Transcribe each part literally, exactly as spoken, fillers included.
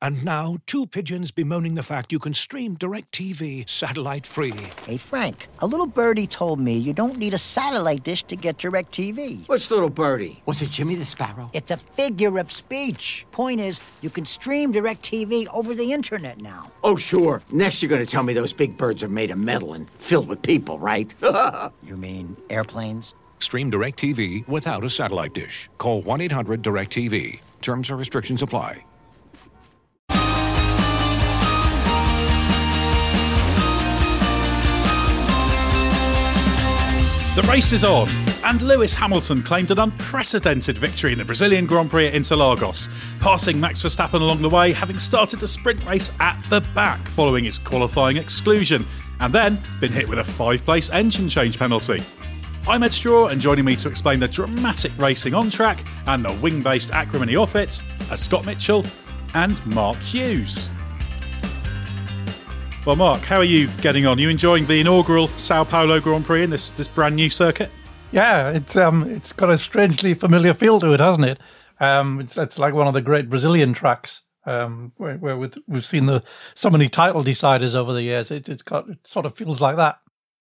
And now, two pigeons bemoaning the fact you can stream DirecTV satellite-free. Hey, Frank, a little birdie told me you don't need a satellite dish to get DirecTV. What's little birdie? Was it Jimmy the Sparrow? It's a figure of speech. Point is, you can stream DirecTV over the internet now. Oh, sure. Next you're going to tell me those big birds are made of metal and filled with people, right? You mean airplanes? Stream DirecTV without a satellite dish. Call one eight hundred direct T V. Terms and restrictions apply. The race is on, and Lewis Hamilton claimed an unprecedented victory in the Brazilian Grand Prix at Interlagos, passing Max Verstappen along the way, having started the sprint race at the back following its qualifying exclusion, and then been hit with a five-place engine change penalty. I'm Ed Straw, and joining me to explain the dramatic racing on track and the wing-based acrimony off it are Scott Mitchell and Mark Hughes. Well, Mark, how are you getting on? Are you enjoying the inaugural Sao Paulo Grand Prix in this, this brand new circuit? Yeah, it's um, it's got a strangely familiar feel to it, hasn't it? Um, it's, it's like one of the great Brazilian tracks um, where, where with, we've seen the so many title deciders over the years. It, it's got it sort of feels like that.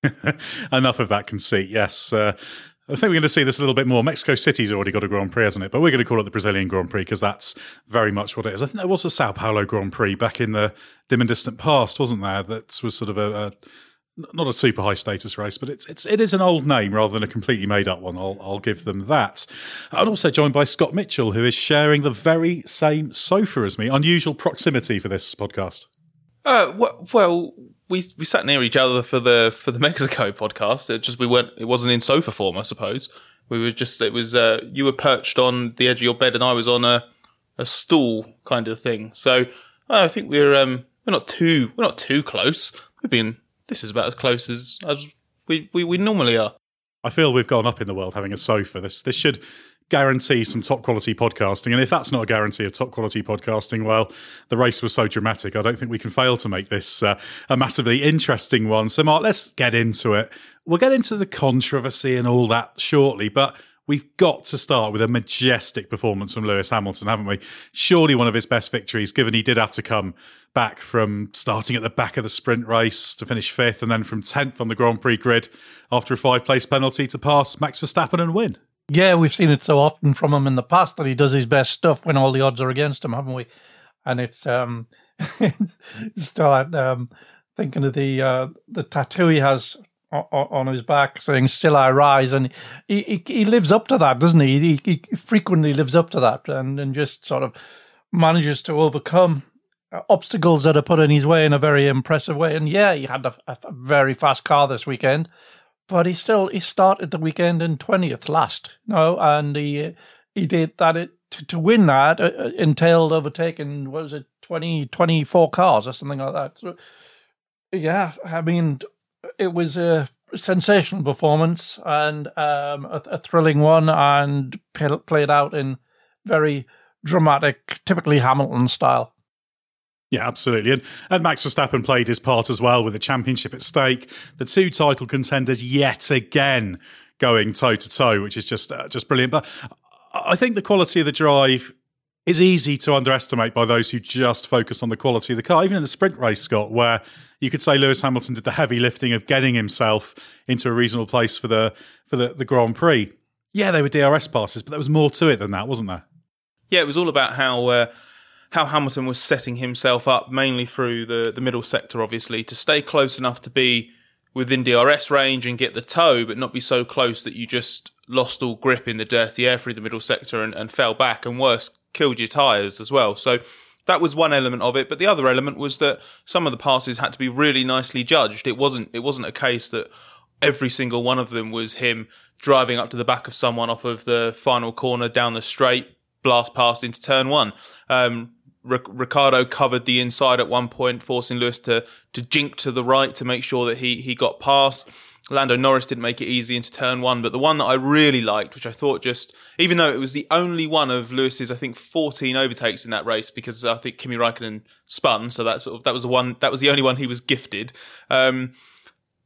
Enough of that conceit, yes. Uh, I think we're going to see this a little bit more. Mexico City's already got a Grand Prix, hasn't it? But we're going to call it the Brazilian Grand Prix because that's very much what it is. I think there was a Sao Paulo Grand Prix back in the dim and distant past, wasn't there? That was sort of a, a not a super high status race, but it's it's it is an old name rather than a completely made up one. I'll I'll give them that. I'm also joined by Scott Mitchell, who is sharing the very same sofa as me. Unusual proximity for this podcast. Uh, well, we we sat near each other for the for the Mexico podcast. It just we weren't. It wasn't in sofa form, I suppose. We were just. It was. Uh, you were perched on the edge of your bed, and I was on a a stool kind of thing. So I think we're um we're not too we're not too close. We've been. This is about as close as as we we, we normally are. I feel we've gone up in the world having a sofa. This this should guarantee some top quality podcasting. And if that's not a guarantee of top quality podcasting, well, the race was so dramatic. I don't think we can fail to make this uh, a massively interesting one. So, Mark, let's get into it. We'll get into the controversy and all that shortly, but we've got to start with a majestic performance from Lewis Hamilton, haven't we? Surely one of his best victories, given he did have to come back from starting at the back of the sprint race to finish fifth and then from tenth on the Grand Prix grid after a five-place penalty to pass Max Verstappen and win. Yeah, we've seen it so often from him in the past that he does his best stuff when all the odds are against him, haven't we? And it's um, it's still um, thinking of the uh, the tattoo he has on, on his back saying "Still I Rise," and he, he he lives up to that, doesn't he? He, he frequently lives up to that, and, and just sort of manages to overcome obstacles that are put in his way in a very impressive way. And yeah, he had a, a very fast car this weekend. But he still he started the weekend in twentieth last, no, and he he did that. It to, to win that uh, entailed overtaking what was it twenty, twenty-four cars or something like that. So yeah, I mean it was a sensational performance and um, a, a thrilling one, and played out in very dramatic, typically Hamilton style. Yeah, absolutely. And, and Max Verstappen played his part as well with the championship at stake. The two title contenders yet again going toe-to-toe, which is just uh, just brilliant. But I think the quality of the drive is easy to underestimate by those who just focus on the quality of the car. Even in the sprint race, Scott, where you could say Lewis Hamilton did the heavy lifting of getting himself into a reasonable place for the for the, the Grand Prix. Yeah, they were D R S passes, but there was more to it than that, wasn't there? Yeah, it was all about how... Uh how Hamilton was setting himself up, mainly through the, the middle sector, obviously, to stay close enough to be within D R S range and get the toe, but not be so close that you just lost all grip in the dirty air through the middle sector and, and fell back, and worse, killed your tyres as well. So that was one element of it, but the other element was that some of the passes had to be really nicely judged. It wasn't it wasn't a case that every single one of them was him driving up to the back of someone off of the final corner down the straight, blast past into turn one. Um, Ricciardo covered the inside at one point, forcing Lewis to to jink to the right to make sure that he he got past. Lando Norris didn't make it easy into turn one, but the one that I really liked, which I thought just, even though it was the only one of Lewis's, I think, fourteen overtakes in that race, because I think Kimi Räikkönen spun, so that sort of that was the one that was the only one he was gifted. Um,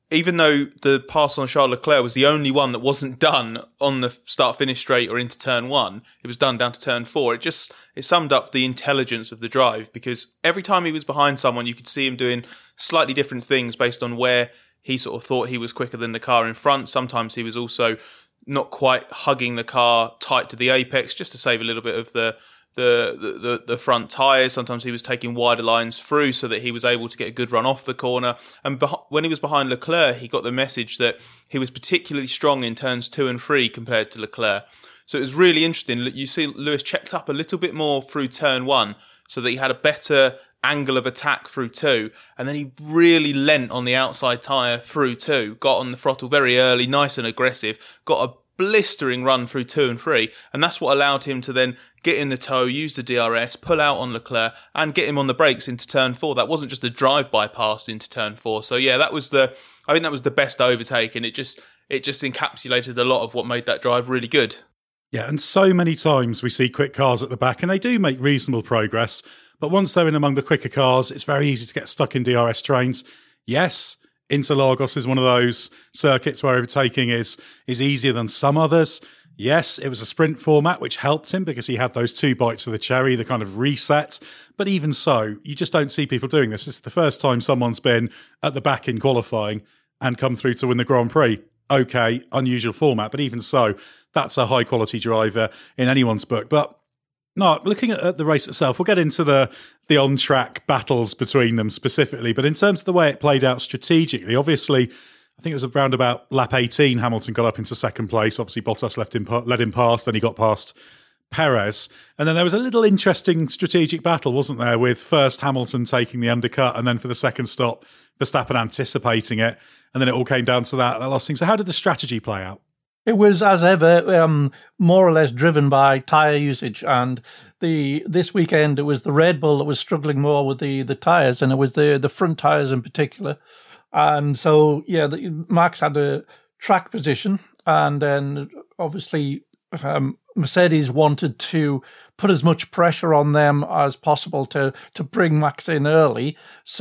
even though the pass on Charles Leclerc was the only one that wasn't done on the start-finish straight or into turn one, it was done down to turn four. It just it summed up the intelligence of the drive, because every time he was behind someone, you could see him doing slightly different things based on where he sort of thought he was quicker than the car in front. Sometimes he was also not quite hugging the car tight to the apex just to save a little bit of the The, the the front tyres. Sometimes he was taking wider lines through so that he was able to get a good run off the corner. And beh- when he was behind Leclerc, he got the message that he was particularly strong in turns two and three compared to Leclerc. So it was really interesting. You see Lewis checked up a little bit more through turn one so that he had a better angle of attack through two. And then he really lent on the outside tyre through two, got on the throttle very early, nice and aggressive, got a blistering run through two and three. And that's what allowed him to then get in the toe, use the D R S, pull out on Leclerc, and get him on the brakes into turn four. That wasn't just a drive-by pass into turn four. So yeah, that was the. I think that was the best overtake, and it just it just encapsulated a lot of what made that drive really good. Yeah, and so many times we see quick cars at the back, and they do make reasonable progress. But once they're in among the quicker cars, it's very easy to get stuck in D R S trains. Yes, Interlagos is one of those circuits where overtaking is is easier than some others. Yes, it was a sprint format, which helped him because he had those two bites of the cherry, the kind of reset. But even so, you just don't see people doing this. This is the first time someone's been at the back in qualifying and come through to win the Grand Prix. Okay, unusual format, but even so, that's a high-quality driver in anyone's book. But no, looking at the race itself, we'll get into the, the on-track battles between them specifically. But in terms of the way it played out strategically, obviously, I think it was around about lap eighteen, Hamilton got up into second place. Obviously, Bottas left him, led him past, then he got past Perez. And then there was a little interesting strategic battle, wasn't there, with first Hamilton taking the undercut, and then for the second stop, Verstappen anticipating it. And then it all came down to that, that last thing. So how did the strategy play out? It was, as ever, um, more or less driven by tyre usage. And the this weekend, it was the Red Bull that was struggling more with the, the tyres, and it was the, the front tyres in particular. And so, yeah, the, Max had a track position, and then obviously um, Mercedes wanted to put as much pressure on them as possible to, to bring Max in early.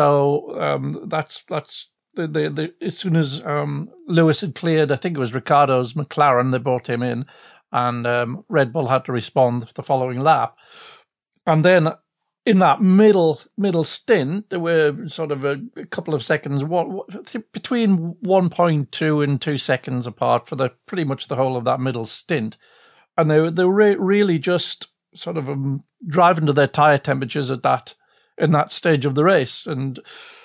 So um, that's that's the, the, the as soon as um, Lewis had cleared, I think it was Ricciardo's McLaren, they brought him in, and um, Red Bull had to respond the following lap. And then in that middle middle stint, there were sort of a, a couple of seconds, one, between one point two and two seconds apart for the pretty much the whole of that middle stint. And they, they were re- really just sort of um, driving to their tyre temperatures at that in that stage of the race. And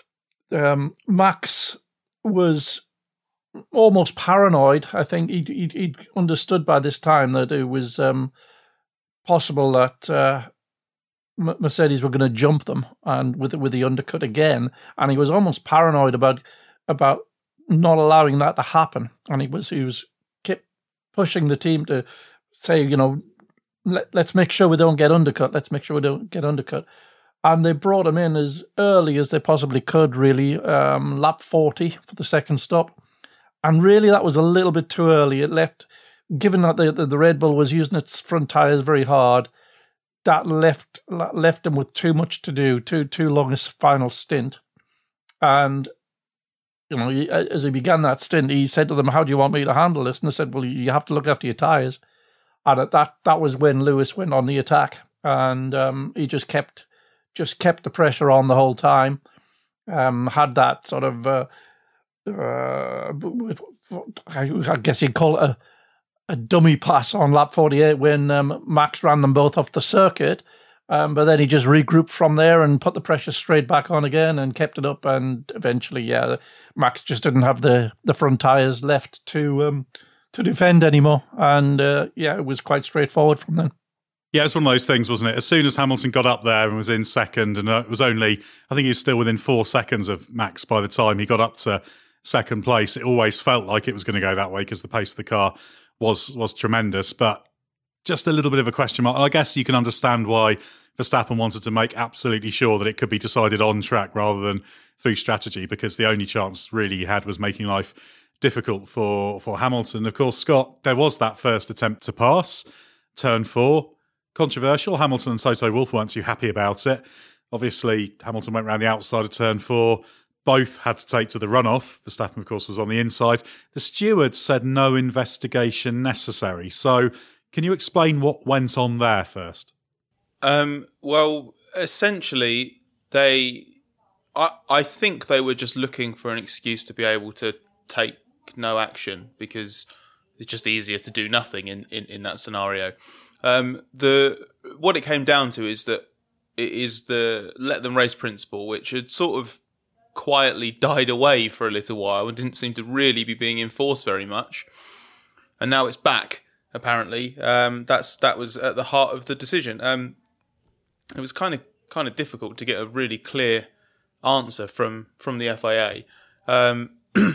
um, Max was almost paranoid. I think he'd, he'd, he'd understood by this time that it was um, possible that Uh, Mercedes were going to jump them and with with the undercut again, and he was almost paranoid about about not allowing that to happen. And he was he was kept pushing the team to say, you know, Let, let's make sure we don't get undercut. Let's make sure we don't get undercut. And they brought him in as early as they possibly could. Really, um, lap forty for the second stop, and really that was a little bit too early. It left, given that the the, the Red Bull was using its front tires very hard. That left left him with too much to do, too too long a final stint. And, you know, as he began that stint, he said to them, "How do you want me to handle this?" And they said, "Well, you have to look after your tyres." And at that that was when Lewis went on the attack, and um, he just kept just kept the pressure on the whole time. Um, had that sort of, uh, uh, I guess you'd call it a. a dummy pass on lap forty-eight when um, Max ran them both off the circuit. Um, but then he just regrouped from there and put the pressure straight back on again and kept it up. And eventually, yeah, Max just didn't have the, the front tyres left to um, to defend anymore. And uh, yeah, it was quite straightforward from then. Yeah, it was one of those things, wasn't it? As soon as Hamilton got up there and was in second, and it was only, I think he was still within four seconds of Max by the time he got up to second place, it always felt like it was going to go that way because the pace of the car was was tremendous, but just a little bit of a question mark. I guess you can understand why Verstappen wanted to make absolutely sure that it could be decided on track rather than through strategy, because the only chance really he had was making life difficult for, for Hamilton. Of course, Scott, there was that first attempt to pass, turn four. Controversial. Hamilton and Toto Wolff weren't too happy about it. Obviously, Hamilton went around the outside of turn four, both had to take to the runoff. Verstappen, of course, was on the inside. The stewards said no investigation necessary. So can you explain what went on there first? Um, well, essentially, they... I, I think they were just looking for an excuse to be able to take no action because it's just easier to do nothing in, in, in that scenario. Um, the what it came down to is that it is the let them race principle, which had sort of quietly died away for a little while and didn't seem to really be being enforced very much. And now it's back, apparently. Um, that's that was at the heart of the decision. Um, it was kind of kind of difficult to get a really clear answer from from the F I A, um,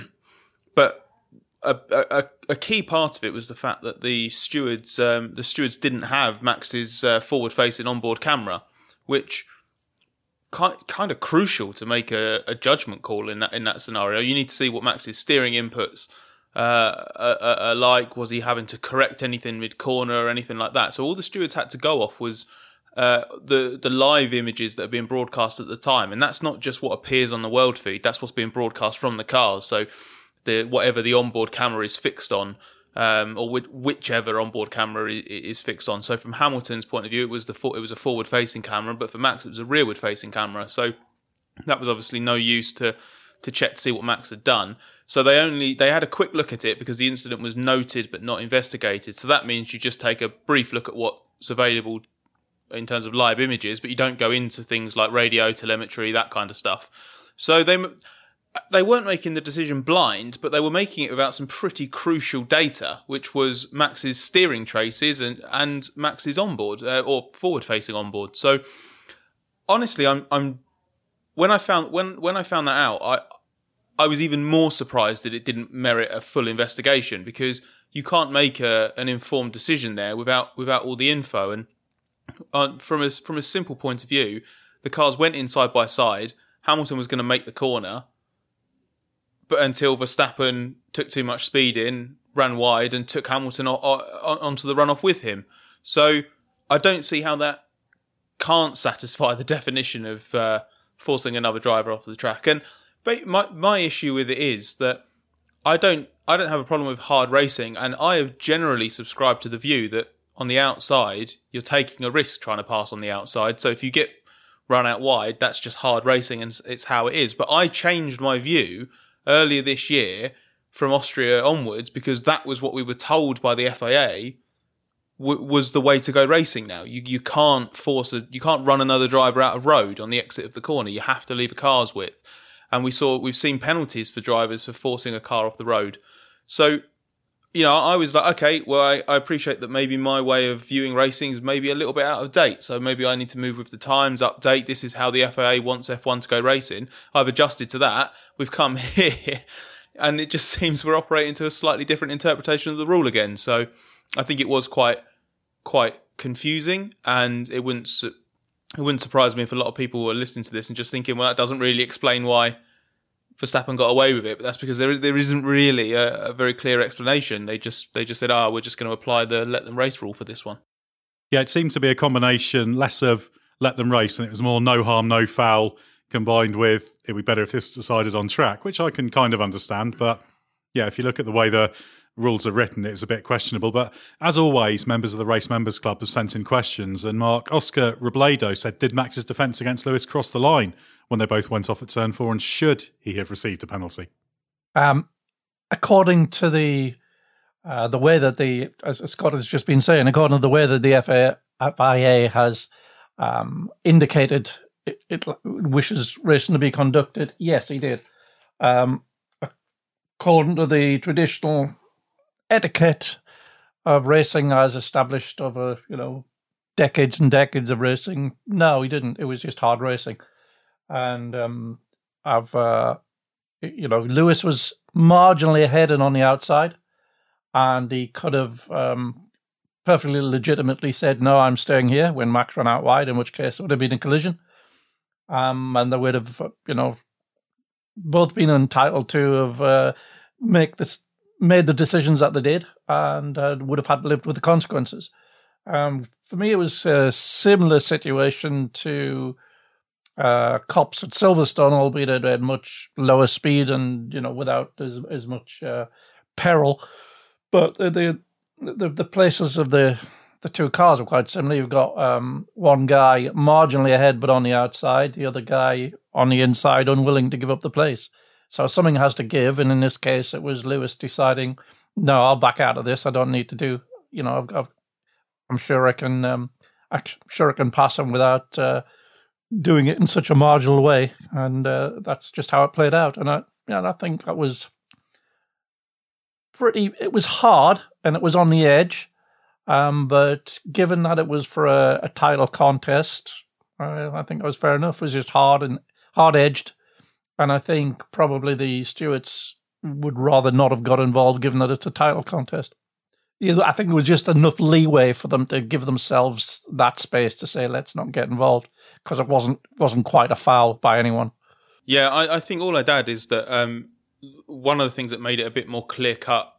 but a, a, a key part of it was the fact that the stewards um, the stewards didn't have Max's uh, forward-facing onboard camera, which kind kind of crucial to make a, a judgment call in that in that scenario. You need to see what Max's steering inputs uh, are, are like. Was he having to correct anything mid-corner or anything like that? So all the stewards had to go off was Uh, the the live images that are being broadcast at the time, and that's not just what appears on the world feed. That's what's being broadcast from the cars. So the whatever the onboard camera is fixed on, um, or which, whichever onboard camera is, is fixed on. So from Hamilton's point of view, it was the for, it was a forward facing camera, but for Max it was a rearward facing camera. So that was obviously no use to to check to see what Max had done. So they only they had a quick look at it because the incident was noted but not investigated. So that means you just take a brief look at what's available in terms of live images, but you don't go into things like radio, telemetry, that kind of stuff. So they they weren't making the decision blind, but they were making it without some pretty crucial data, which was Max's steering traces and, and Max's onboard uh, or forward-facing onboard. So honestly, I'm I'm when I found when when I found that out, I I was even more surprised that it didn't merit a full investigation, because you can't make a an informed decision there without without all the info. And Uh, from a from a simple point of view, the cars went in side by side. Hamilton was going to make the corner, but until Verstappen took too much speed in, ran wide, and took Hamilton o- o- onto the runoff with him. So I don't see how that can't satisfy the definition of uh, forcing another driver off the track. And but my my issue with it is that I don't I don't have a problem with hard racing, and I have generally subscribed to the view that on the outside, you're taking a risk trying to pass on the outside. So if you get run out wide, that's just hard racing and it's how it is. But I changed my view earlier this year from Austria onwards because that was what we were told by the F I A w- was the way to go racing now. You you can't force a, you can't run another driver out of road on the exit of the corner. You have to leave a car's width. And we saw, we've seen penalties for drivers for forcing a car off the road. So, you know, I was like, okay, well, I, I appreciate that maybe my way of viewing racing is maybe a little bit out of date. So maybe I need to move with the times, update. This is how the F I A wants F one to go racing. I've adjusted to that. We've come here and it just seems we're operating to a slightly different interpretation of the rule again. So I think it was quite, quite confusing, and it wouldn't, it wouldn't surprise me if a lot of people were listening to this and just thinking, well, that doesn't really explain why Verstappen got away with it, but that's because there there isn't really a, a very clear explanation. They just they just said, "Ah, oh, we're just going to apply the let them race rule for this one." Yeah, it seemed to be a combination less of let them race, and it was more no harm, no foul, combined with it'd be better if this was decided on track, which I can kind of understand. But yeah, if you look at the way the rules are written, it was a bit questionable. But as always, members of the Race Members Club have sent in questions, and Mark Oscar Robledo said, "Did Max's defence against Lewis cross the line when they both went off at turn four, and should he have received a penalty?" Um, according to the uh, the way that the, as Scott has just been saying, according to the way that the F I A has um, indicated it, it wishes racing to be conducted, yes, he did. Um, according to the traditional etiquette of racing as established over, you know, decades and decades of racing, no, he didn't. It was just hard racing. And um, I've, uh, you know, Lewis was marginally ahead and on the outside, and he could have um, perfectly legitimately said, "No, I'm staying here," when Max ran out wide, in which case it would have been a collision. Um, and they would have, you know, both been entitled to have uh, make this made the decisions that they did, and uh, would have had to live with the consequences. Um, for me, it was a similar situation to uh, Copse at Silverstone, albeit at a much lower speed and, you know, without as as much uh, peril. But the, the the places of the the two cars are quite similar. You've got um, one guy marginally ahead, but on the outside, the other guy on the inside, unwilling to give up the place. So something has to give, and in this case, it was Lewis deciding, no, I'll back out of this. I don't need to do, you know, I've, I've, I'm sure I can, um, I'm sure I can pass him without uh, doing it in such a marginal way, and uh, that's just how it played out. And I, you know, I think that was pretty. It was hard, and it was on the edge, um, but given that it was for a, a title contest, uh, I think it was fair enough. It was just hard and hard edged. And I think probably the stewards would rather not have got involved, given that it's a title contest. I think it was just enough leeway for them to give themselves that space to say, let's not get involved, because it wasn't wasn't quite a foul by anyone. Yeah, I, I think all I'd add is that um, one of the things that made it a bit more clear cut,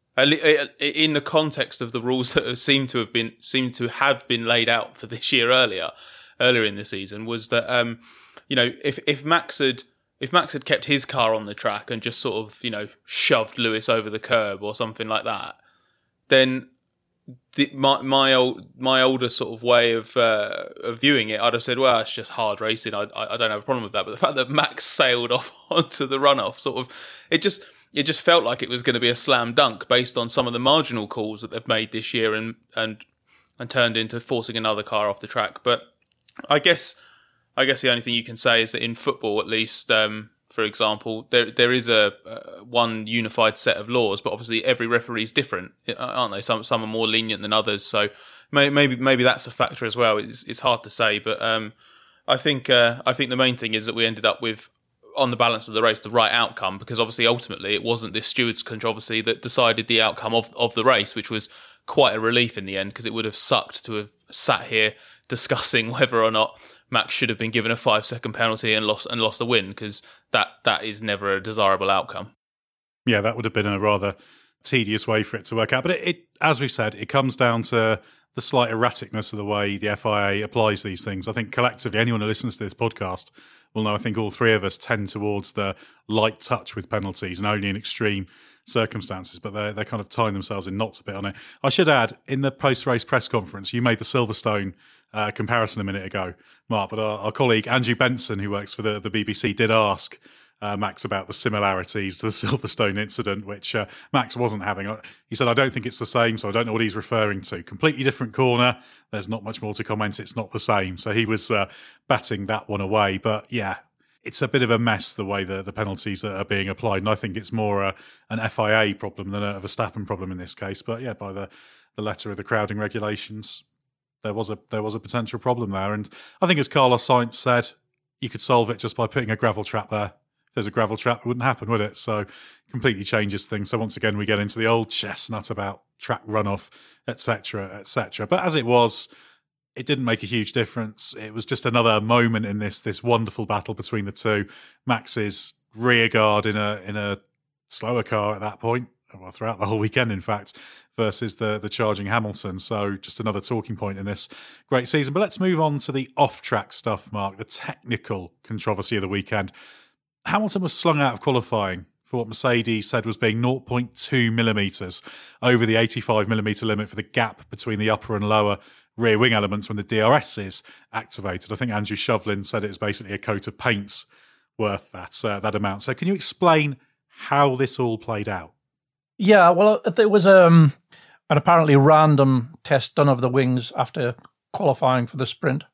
in the context of the rules that seem to have been seem to have been laid out for this year earlier, earlier in the season, was that um, you know if if Max had. If Max had kept his car on the track and just sort of, you know, shoved Lewis over the curb or something like that, then the, my my old my older sort of way of uh, of viewing it, I'd have said, well, it's just hard racing. I, I I don't have a problem with that. But the fact that Max sailed off onto the runoff, sort of, it just it just felt like it was going to be a slam dunk based on some of the marginal calls that they've made this year and and and turned into forcing another car off the track. But I guess. I guess the only thing you can say is that in football, at least, um, for example, there there is a uh, one unified set of laws, but obviously every referee is different, aren't they? Some some are more lenient than others, so may, maybe maybe that's a factor as well. It's it's hard to say, but um, I think uh, I think the main thing is that we ended up with, on the balance of the race, the right outcome, because obviously ultimately it wasn't this stewards' controversy that decided the outcome of of the race, which was quite a relief in the end, because it would have sucked to have sat here discussing whether or not Max should have been given a five-second penalty and lost and lost the win, because that, that is never a desirable outcome. Yeah, that would have been a rather tedious way for it to work out. But it, it as we've said, it comes down to the slight erraticness of the way the F I A applies these things. I think collectively, anyone who listens to this podcast will know, I think all three of us tend towards the light touch with penalties and only in extreme circumstances, but they're, they're kind of tying themselves in knots a bit on it. I should add, in the post-race press conference, you made the Silverstone uh, comparison a minute ago, Mark, but our, our colleague Andrew Benson, who works for the, the B B C, did ask uh, Max about the similarities to the Silverstone incident, which uh, Max wasn't having. He said, I don't think it's the same, so I don't know what he's referring to. Completely different corner. There's not much more to comment. It's not the same. So he was uh, batting that one away. But yeah, it's a bit of a mess the way the, the penalties are being applied. And I think it's more a, an F I A problem than a Verstappen problem in this case. But yeah, by the, the letter of the crowding regulations, there was a there was a potential problem there. And I think, as Carlos Sainz said, you could solve it just by putting a gravel trap there. If there's a gravel trap, it wouldn't happen, would it? So completely changes things. So once again, we get into the old chestnut about track runoff, et cetera, et cetera. But as it was, it didn't make a huge difference. It was just another moment in this this wonderful battle between the two. Max's rear guard in a in a slower car at that point, well, throughout the whole weekend, in fact, versus the the charging Hamilton. So just another talking point in this great season. But let's move on to the off-track stuff, Mark, the technical controversy of the weekend. Hamilton was slung out of qualifying for what Mercedes said was being zero point two millimetres over the eighty-five millimetre limit for the gap between the upper and lower rear wing elements when the D R S is activated. I think Andrew Shovlin said it was basically a coat of paint's worth that, uh, that amount. So can you explain how this all played out? Yeah, well, there was um, an apparently random test done of the wings after qualifying for the sprint.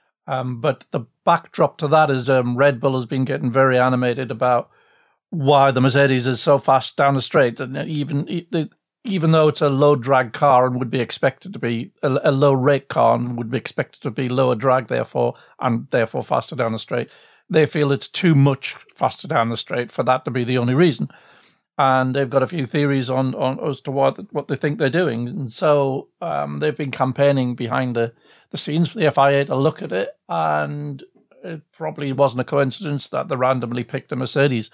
Um, but the backdrop to that is um, Red Bull has been getting very animated about why the Mercedes is so fast down the straight. And even even though it's a low drag car and would be expected to be a, a low rake car and would be expected to be lower drag, therefore, and therefore faster down the straight, they feel it's too much faster down the straight for that to be the only reason. And they've got a few theories on, on as to what what they think they're doing. And so um, they've been campaigning behind the, the scenes for the F I A to look at it. And it probably wasn't a coincidence that they randomly picked a Mercedes.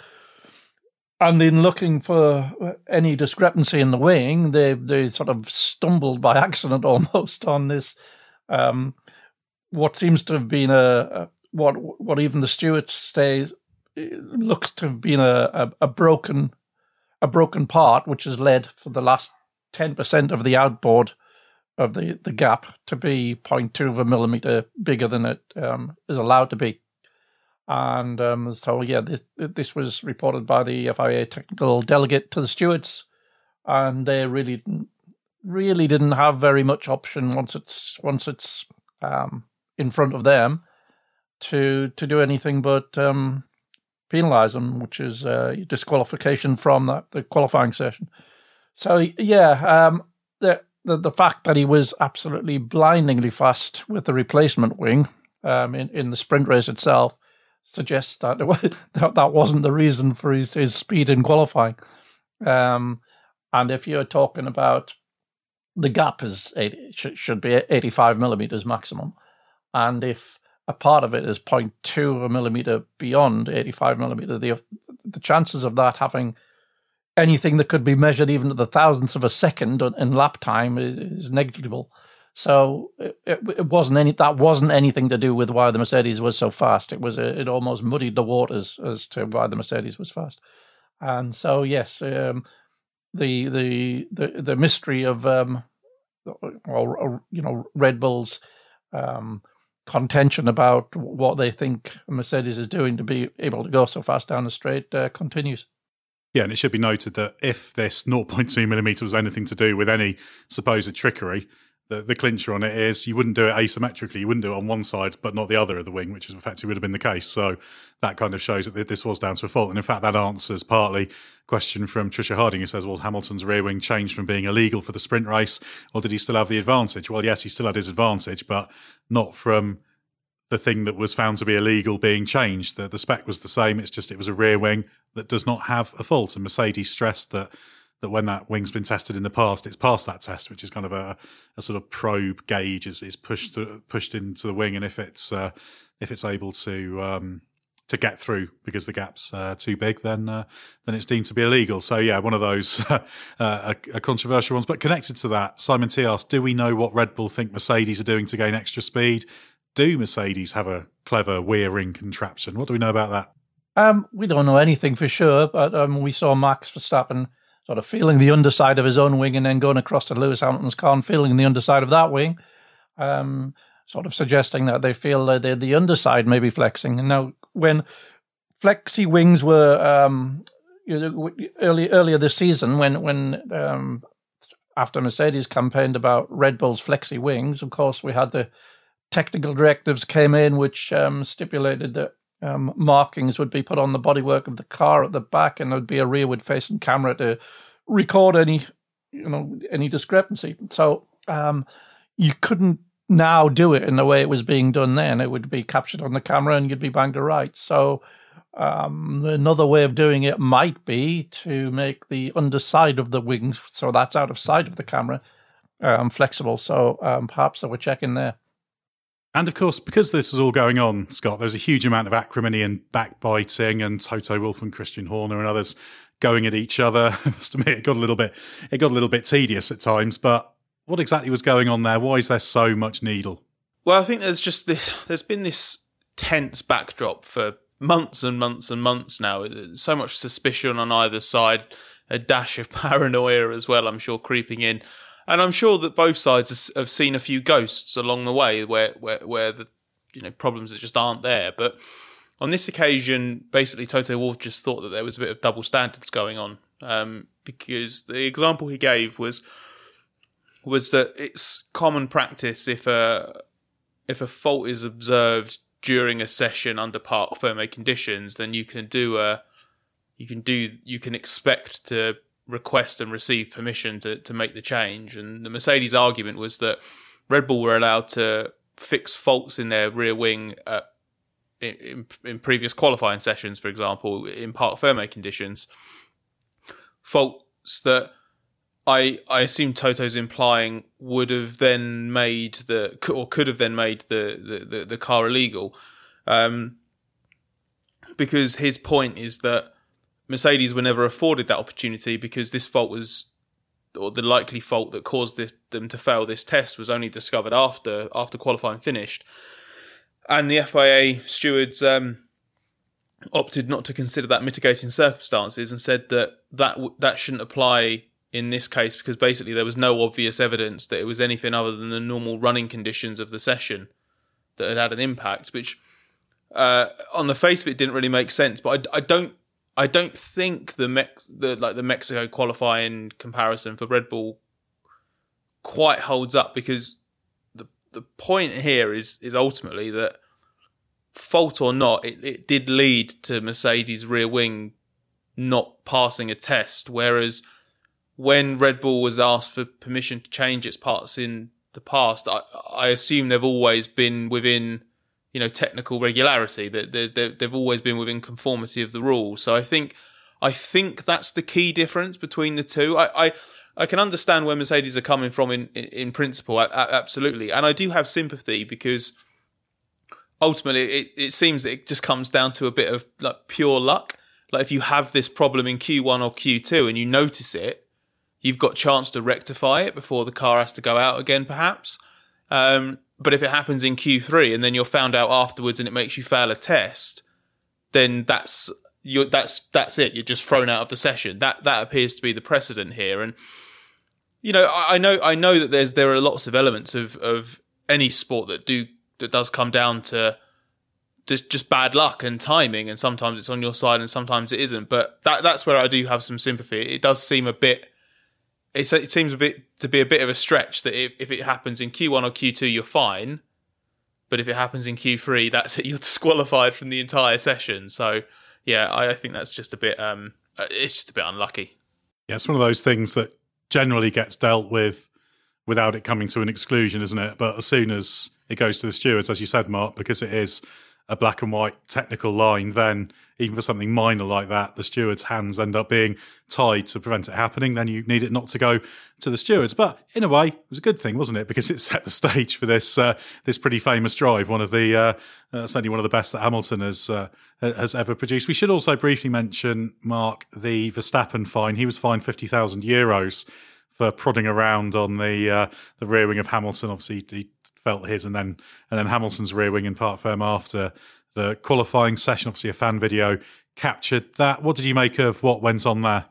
And in looking for any discrepancy in the weighing, they they sort of stumbled by accident almost on this, um, what seems to have been a, a what what even the stewards say looks to have been a, a, a broken a broken part, which has led for the last ten percent of the outboard of the, the gap to be zero point two of a millimeter bigger than it um, is allowed to be. And um, so, yeah, this this was reported by the F I A technical delegate to the stewards, and they really didn't, really didn't have very much option once it's once it's um, in front of them to to do anything but um, penalise them, which is uh, disqualification from that the qualifying session. So, yeah, um, the, the the fact that he was absolutely blindingly fast with the replacement wing um, in in the sprint race itself suggests that that, that wasn't the reason for his, his speed in qualifying. Um, and if you're talking about the gap is eighty, should, should be eighty-five millimeters maximum, and if a part of it is zero point two of a millimeter beyond eighty-five millimeter, the the chances of that having anything that could be measured even at the thousandth of a second in lap time is, is negligible. So it, it wasn't any. That wasn't anything to do with why the Mercedes was so fast. It was. A, it almost muddied the waters as to why the Mercedes was fast. And so yes, um, the the the the mystery of um, well, you know, Red Bull's um, contention about what they think Mercedes is doing to be able to go so fast down the straight uh, continues. Yeah, and it should be noted that if this zero point two millimeter was anything to do with any supposed trickery, the, the clincher on it is you wouldn't do it asymmetrically. You wouldn't do it on one side, but not the other of the wing, which is effectively would have been the case. So that kind of shows that this was down to a fault. And in fact, that answers partly a question from Tricia Harding, who says, well, Hamilton's rear wing changed from being illegal for the sprint race, or did he still have the advantage? Well, yes, he still had his advantage, but not from the thing that was found to be illegal being changed. The, the spec was the same. It's just it was a rear wing that does not have a fault. And Mercedes stressed that that when that wing's been tested in the past, it's passed that test, which is kind of a, a sort of probe gauge is, is pushed to, pushed into the wing, and if it's uh, if it's able to um, to get through because the gap's uh, too big, then uh, then it's deemed to be illegal. So yeah, one of those uh, a, a controversial ones. But connected to that, Simon T asked, do we know what Red Bull think Mercedes are doing to gain extra speed? Do Mercedes have a clever rear ring contraption? What do we know about that? Um, we don't know anything for sure, but um, we saw Max Verstappen sort of feeling the underside of his own wing and then going across to Lewis Hamilton's car and feeling the underside of that wing, um, sort of suggesting that they feel that the, the underside may be flexing. And now, when flexi wings were um, early, earlier this season, when when um, after Mercedes campaigned about Red Bull's flexi wings, of course, we had the technical directives came in which um, stipulated that Um, markings would be put on the bodywork of the car at the back, and there would be a rearward-facing camera to record any, you know, any discrepancy. So um, you couldn't now do it in the way it was being done then. It would be captured on the camera, and you'd be banged to rights. So um, another way of doing it might be to make the underside of the wings, so that's out of sight of the camera, um, flexible. So um, perhaps they were checking there. And of course, because this was all going on, Scott, there was a huge amount of acrimony and backbiting, and Toto Wolff and Christian Horner and others going at each other. I must admit, it got a little bit, it got a little bit tedious at times. But what exactly was going on there? Why is there so much needle? Well, I think there's just this. There's been this tense backdrop for months and months and months now. So much suspicion on either side, a dash of paranoia as well, I'm sure, creeping in. And I'm sure that both sides have seen a few ghosts along the way where, where, where the, you know, problems that just aren't there. But on this occasion, basically Toto Wolff just thought that there was a bit of double standards going on. Um, because the example he gave was, was that it's common practice if a, if a fault is observed during a session under parc fermé conditions, then you can do a, you can do, you can expect to request and receive permission to, to make the change. And the Mercedes argument was that Red Bull were allowed to fix faults in their rear wing uh, in, in previous qualifying sessions, for example, in parc fermé conditions. Faults that I I assume Toto's implying would have then made the, or could have then made the, the, the, the car illegal. Um, because his point is that Mercedes were never afforded that opportunity because this fault was, or the likely fault that caused this, them to fail this test was only discovered after after qualifying finished. and the F I A stewards um, opted not to consider that mitigating circumstances and said that that, w- that shouldn't apply in this case because basically there was no obvious evidence that it was anything other than the normal running conditions of the session that had had an impact, which uh, on the face of it didn't really make sense. But I, I don't, I don't think the Mex, the like the Mexico qualifying comparison for Red Bull quite holds up because the the point here is is ultimately that, fault or not, it, it did lead to Mercedes' rear wing not passing a test, whereas when Red Bull was asked for permission to change its parts in the past, I, I assume they've always been within, you know, technical regularity. That they, they, they've always been within conformity of the rules. So I think, I think that's the key difference between the two. I, I, I can understand where Mercedes are coming from in, in, in principle, absolutely, and I do have sympathy because ultimately it, it seems that it just comes down to a bit of like pure luck. Like if you have this problem in Q one or Q two and you notice it, you've got a chance to rectify it before the car has to go out again, perhaps. Um, but if it happens in Q three and then you're found out afterwards and it makes you fail a test, then that's you're, that's that's it. You're just thrown out of the session. That that appears to be the precedent here. And you know, I, I know I know that there's there are lots of elements of of any sport that do that does come down to just just bad luck and timing, and sometimes it's on your side and sometimes it isn't. But that that's where I do have some sympathy. It does seem a bit. It's, it seems a bit to be a bit of a stretch that if, if it happens in Q one or Q two, you're fine. But if it happens in Q three, that's it. You're disqualified from the entire session. So, yeah, I, I think that's just a bit, um, it's just a bit unlucky. Yeah, it's one of those things that generally gets dealt with without it coming to an exclusion, isn't it? But as soon as it goes to the stewards, as you said, Mark, because it is a black and white technical line, then even for something minor like that, the stewards' hands end up being tied to prevent it happening. Then you need it not to go to the stewards. But in a way, it was a good thing, wasn't it? Because it set the stage for this uh, this pretty famous drive, one of the uh, uh, certainly one of the best that Hamilton has uh, has ever produced. We should also briefly mention, Mark, the Verstappen fine. He was fined fifty thousand euros for prodding around on the uh, the rear wing of Hamilton. Obviously, he felt his, and then and then Hamilton's rear wing in part firm after the qualifying session. Obviously, a fan video captured that. What did you make of what went on there?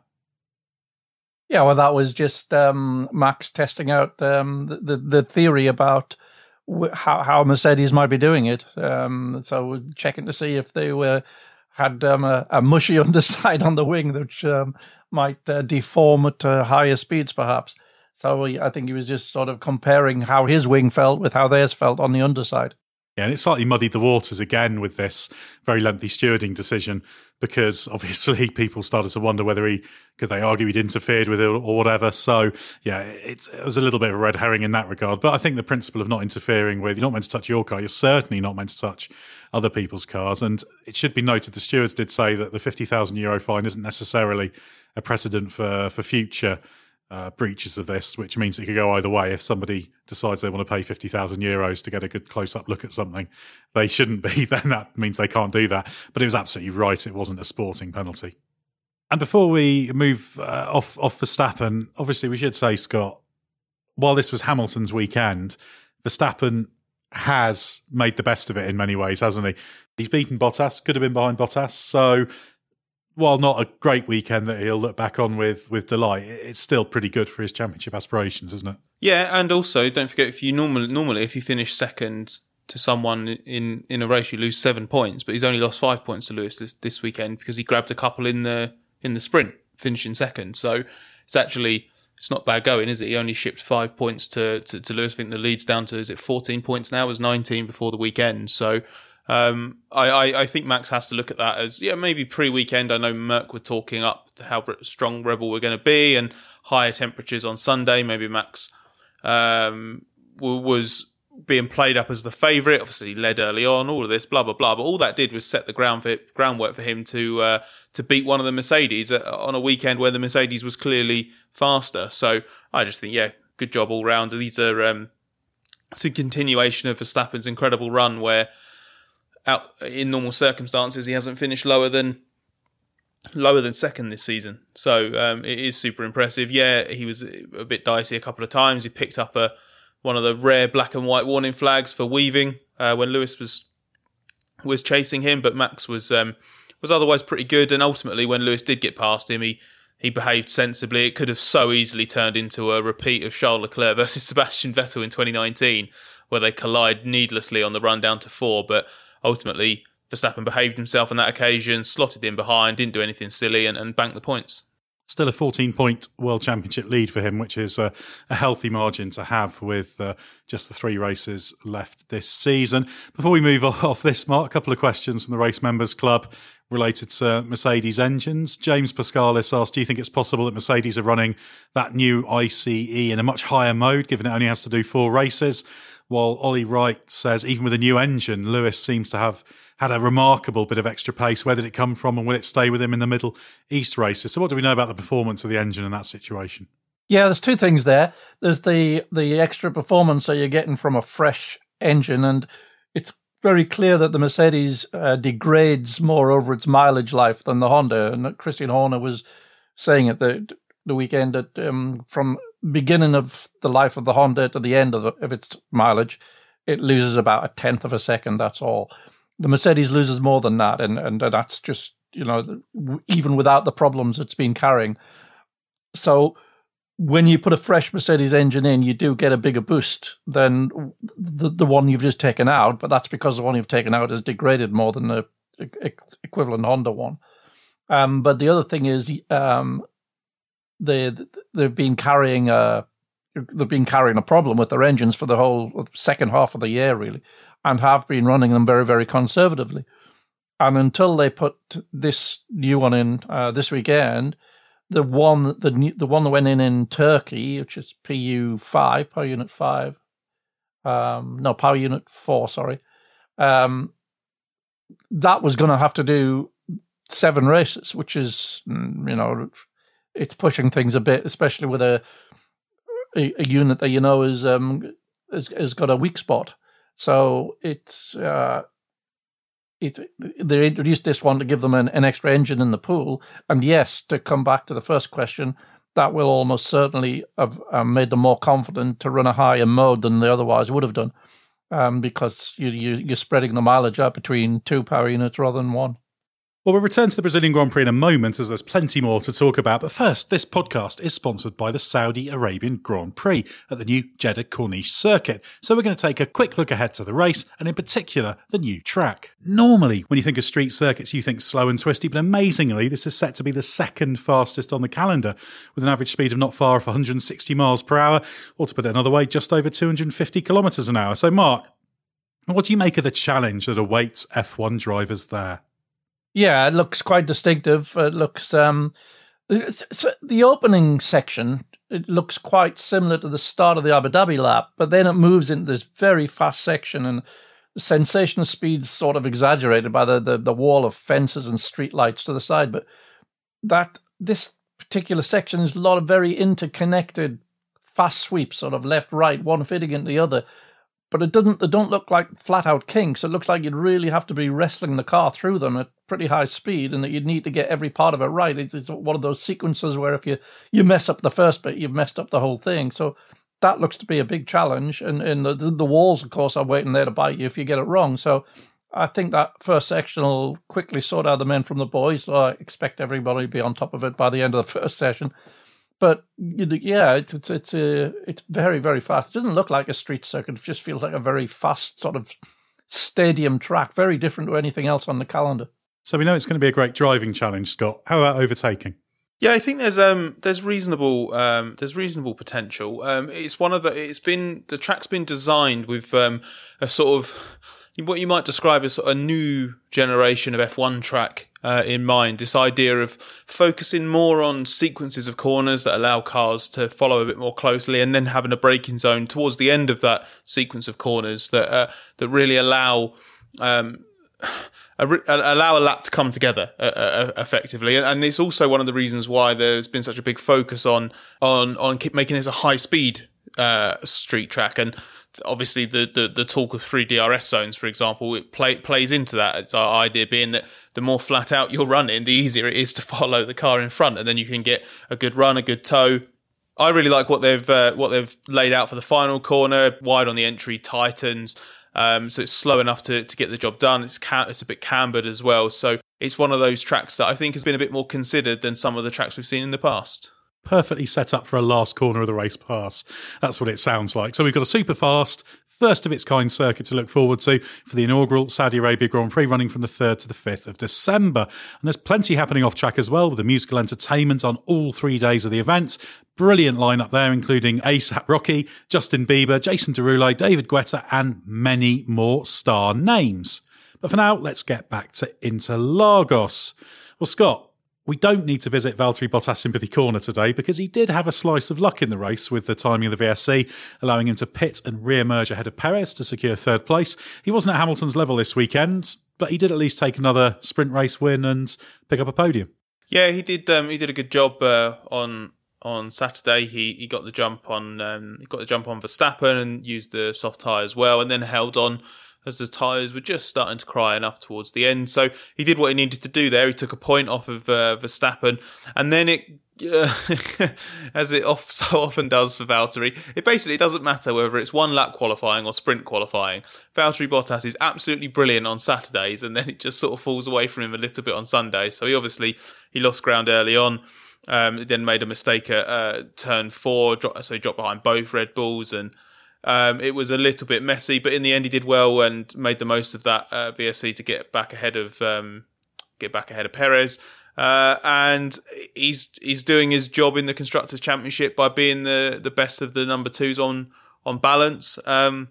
Yeah, well, that was just um, Max testing out um, the, the the theory about w- how how Mercedes might be doing it. Um, so checking to see if they were had um, a, a mushy underside on the wing, which um, might uh, deform at uh, higher speeds, perhaps. So I think he was just sort of comparing how his wing felt with how theirs felt on the underside. Yeah, and it slightly muddied the waters again with this very lengthy stewarding decision, because obviously people started to wonder whether he, could they argue he'd interfered with it or whatever. So yeah, it, it was a little bit of a red herring in that regard. But I think the principle of not interfering with, you're not meant to touch your car, you're certainly not meant to touch other people's cars. And it should be noted, the stewards did say that the fifty thousand euro fine isn't necessarily a precedent for, for future Uh, breaches of this, which means it could go either way. If somebody decides they want to pay fifty thousand euros to get a good close-up look at something they shouldn't be, then that means they can't do that. But it was absolutely right. It wasn't a sporting penalty. And before we move uh, off, off Verstappen, obviously we should say, Scott, while this was Hamilton's weekend, Verstappen has made the best of it in many ways, hasn't he? He's beaten Bottas, could have been behind Bottas, so while not a great weekend that he'll look back on with with delight, it's still pretty good for his championship aspirations, isn't it? Yeah, and also don't forget, if you normally normally if you finish second to someone in, in a race, you lose seven points, but he's only lost five points to Lewis this, this weekend because he grabbed a couple in the in the sprint, finishing second. So it's actually it's not bad going, is it? He only shipped five points to, to, to Lewis. I think the lead's down to, is it fourteen points now? It was nineteen before the weekend. So Um, I, I, I think Max has to look at that as, yeah, maybe pre-weekend. I know Merck were talking up to how strong Rebel were going to be and higher temperatures on Sunday. Maybe Max um, was being played up as the favourite. Obviously, he led early on, all of this, blah, blah, blah. But all that did was set the ground for, groundwork for him to uh, to beat one of the Mercedes on a weekend where the Mercedes was clearly faster. So I just think, yeah, good job all round. These are um, it's a continuation of Verstappen's incredible run where, out in normal circumstances, he hasn't finished lower than lower than second this season. So um, it is super impressive. Yeah, he was a bit dicey a couple of times. He picked up a one of the rare black and white warning flags for weaving uh, when Lewis was was chasing him, but Max was um, was otherwise pretty good. And ultimately, when Lewis did get past him, he he behaved sensibly. It could have so easily turned into a repeat of Charles Leclerc versus Sebastian Vettel in twenty nineteen, where they collide needlessly on the run down to four. But ultimately, Verstappen behaved himself on that occasion, slotted in behind, didn't do anything silly, and, and banked the points. Still a fourteen-point World Championship lead for him, which is a, a healthy margin to have with uh, just the three races left this season. Before we move off this, Mark, a couple of questions from the Race Members Club related to Mercedes engines. James Pascalis asked, do you think it's possible that Mercedes are running that new I C E in a much higher mode, given it only has to do four races? While Ollie Wright says, even with a new engine, Lewis seems to have had a remarkable bit of extra pace. Where did it come from, and will it stay with him in the Middle East races? So what do we know about the performance of the engine in that situation? Yeah, there's two things there. There's the the extra performance that you're getting from a fresh engine, and it's very clear that the Mercedes uh, degrades more over its mileage life than the Honda. And Christian Horner was saying at the the weekend that um, from beginning of the life of the Honda to the end of, the, of its mileage, it loses about a tenth of a second. That's all. The Mercedes loses more than that, and and that's just, you know, even without the problems it's been carrying. So when you put a fresh Mercedes engine in, you do get a bigger boost than the the one you've just taken out, but that's because the one you've taken out is degraded more than the equivalent Honda one. Um, but the other thing is, um, they they've been carrying a they've been carrying a problem with their engines for the whole second half of the year, really, and have been running them very, very conservatively. And until they put this new one in uh, this weekend, the one the new, the one that went in in Turkey, which is P U five, Power Unit five, um, no, Power Unit four, sorry, um, that was going to have to do seven races, which is, you know, it's pushing things a bit, especially with a a, a unit that you know is um has, has got a weak spot. So it's uh, it they introduced this one to give them an, an extra engine in the pool, and yes, to come back to the first question, that will almost certainly have um, made them more confident to run a higher mode than they otherwise would have done, um, because you, you you're spreading the mileage out between two power units rather than one. Well, we'll return to the Brazilian Grand Prix in a moment, as there's plenty more to talk about. But first, this podcast is sponsored by the Saudi Arabian Grand Prix at the new Jeddah Corniche circuit. So we're going to take a quick look ahead to the race, and in particular, the new track. Normally, when you think of street circuits, you think slow and twisty, but amazingly, this is set to be the second fastest on the calendar, with an average speed of not far off one hundred sixty miles per hour, or to put it another way, just over two hundred fifty kilometres an hour. So, Mark, what do you make of the challenge that awaits F one drivers there? Yeah, it looks quite distinctive. It looks um, it's, it's, the opening section. It looks quite similar to the start of the Abu Dhabi lap, but then it moves into this very fast section, and the sensation speed's sort of exaggerated by the, the, the wall of fences and street lights to the side. But that this particular section is a lot of very interconnected fast sweeps, sort of left, right, one fitting into the other. But it doesn't. They don't look like flat-out kinks. It looks like you'd really have to be wrestling the car through them at pretty high speed, and that you'd need to get every part of it right. It's, it's one of those sequences where if you, you mess up the first bit, you've messed up the whole thing. So that looks to be a big challenge. And, and the, the walls, of course, are waiting there to bite you if you get it wrong. So I think that first section will quickly sort out the men from the boys. So I expect everybody to be on top of it by the end of the first session. But yeah, it's it's it's, uh, it's very, very fast. It doesn't look like a street circuit. It just feels like a very fast sort of stadium track, very different to anything else on the calendar. So we know it's going to be a great driving challenge, Scott. How about overtaking? Yeah, I think there's um there's reasonable um there's reasonable potential. Um, it's one of the it's been the track's been designed with um a sort of what you might describe as a new generation of F one track uh, in mind. This idea of focusing more on sequences of corners that allow cars to follow a bit more closely, and then having a braking zone towards the end of that sequence of corners that uh, that really allow um, a, allow a lap to come together uh, uh, effectively. And it's also one of the reasons why there's been such a big focus on on on keep making this a high speed uh, street track. And obviously, the, the, the talk of three D R S zones, for example, it play, plays into that. It's our idea being that the more flat out you're running, the easier it is to follow the car in front, and then you can get a good run, a good tow. I really like what they've uh, what they've laid out for the final corner, wide on the entry, tightens, Um, so it's slow enough to, to get the job done. It's ca- it's a bit cambered as well. So it's one of those tracks that I think has been a bit more considered than some of the tracks we've seen in the past. Perfectly set up for a last corner of the race pass. That's what it sounds like. So we've got a super fast, first of its kind circuit to look forward to for the inaugural Saudi Arabia Grand Prix, running from the third to the fifth of December. And there's plenty happening off track as well, with the musical entertainment on all three days of the event. Brilliant lineup there, including A$AP Rocky, Justin Bieber, Jason Derulo, David Guetta, and many more star names. But for now, let's get back to Interlagos. Well, Scott, we don't need to visit Valtteri Bottas' sympathy corner today because he did have a slice of luck in the race with the timing of the V S C, allowing him to pit and re-emerge ahead of Perez to secure third place. He wasn't at Hamilton's level this weekend, but he did at least take another sprint race win and pick up a podium. Yeah, he did. Um, he did a good job uh, on on Saturday. He he got the jump on. Um, he got the jump on Verstappen and used the soft tyre as well, and then held on as the tyres were just starting to cry enough towards the end. So he did what he needed to do there. He took a point off of uh, Verstappen, and then it, uh, as it off, so often does for Valtteri, it basically doesn't matter whether it's one lap qualifying or sprint qualifying. Valtteri Bottas is absolutely brilliant on Saturdays, and then it just sort of falls away from him a little bit on Sunday. So he obviously, he lost ground early on. Um, then made a mistake at uh, turn four, so he dropped behind both Red Bulls, and Um, it was a little bit messy, but in the end he did well and made the most of that uh, V S C to get back ahead of um, get back ahead of Perez. Uh, and he's he's doing his job in the Constructors' Championship by being the, the best of the number twos on on balance. Um,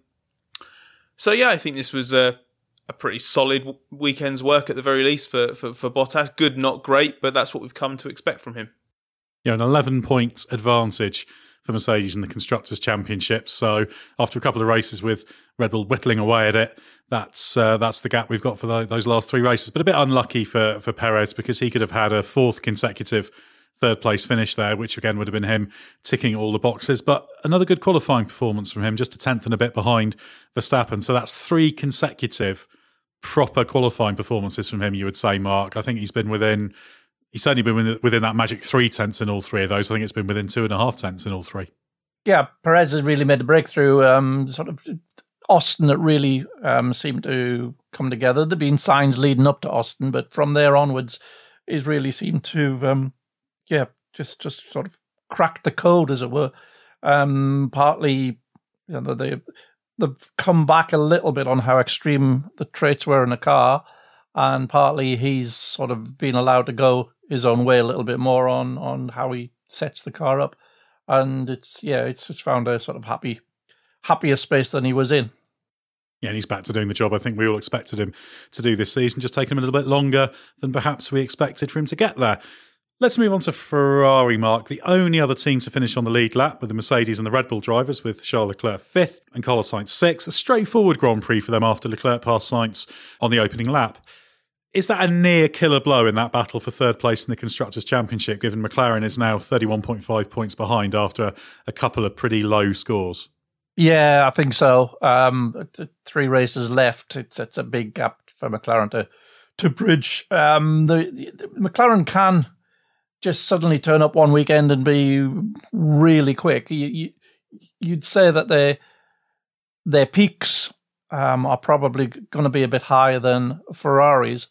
so yeah, I think this was a a pretty solid weekend's work at the very least for, for for Bottas. Good, not great, but that's what we've come to expect from him. Yeah, an eleven point advantage for Mercedes in the Constructors' Championship. So after a couple of races with Red Bull whittling away at it, that's uh, that's the gap we've got for the, those last three races. But a bit unlucky for, for Perez because he could have had a fourth consecutive third place finish there, which again would have been him ticking all the boxes. But another good qualifying performance from him, just a tenth and a bit behind Verstappen. So that's three consecutive proper qualifying performances from him, you would say, Mark. I think he's been within... He's certainly been within that magic three tenths in all three of those. I think it's been within two and a half tenths in all three. Yeah, Perez has really made a breakthrough. Um, sort of Austin that really um, seemed to come together. There'd been signs leading up to Austin, but from there onwards, he's really seemed to, um, yeah, just just sort of cracked the code, as it were. Um, partly, you know, they they've come back a little bit on how extreme the traits were in the car, and partly he's sort of been allowed to go his own way a little bit more on, on how he sets the car up. And it's, yeah, it's just found a sort of happy, happier space than he was in. Yeah, and he's back to doing the job I think we all expected him to do this season, just taking him a little bit longer than perhaps we expected for him to get there. Let's move on to Ferrari, Mark, the only other team to finish on the lead lap with the Mercedes and the Red Bull drivers, with Charles Leclerc fifth and Carlos Sainz sixth. A straightforward Grand Prix for them after Leclerc passed Sainz on the opening lap. Is that a near killer blow in that battle for third place in the Constructors' Championship, given McLaren is now thirty-one point five points behind after a couple of pretty low scores? Yeah, I think so. Um, three races left. It's it's a big gap for McLaren to to bridge. Um, the, the McLaren can just suddenly turn up one weekend and be really quick. You, you you'd say that they their peaks um, are probably going to be a bit higher than Ferrari's.